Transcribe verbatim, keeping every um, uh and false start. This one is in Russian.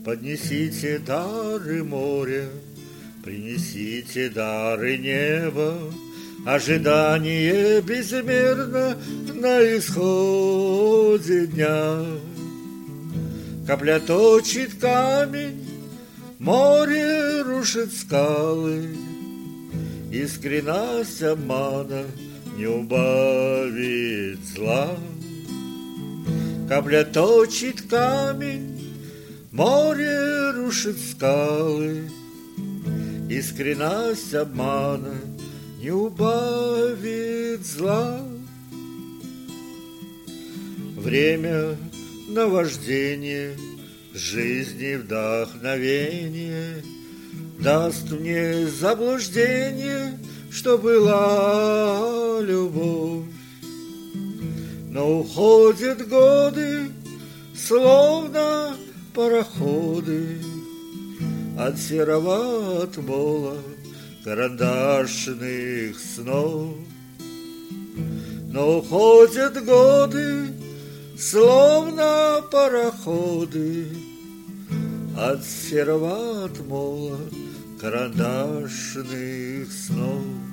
Поднесите дары моря, принесите дары неба, ожидание безмерно на исходе дня. Капля точит камень, море рушит скалы, искренность обмана не убавит зла. Капля точит камень, море рушит скалы, искренность обмана не убавит зла. Время наваждение, жизни вдохновение даст мне заблуждение, что была любовь. Но уходят годы, словно пароходы, от серого отмола карандашных снов. Но уходят годы, словно пароходы, от серого отмола карандашных снов.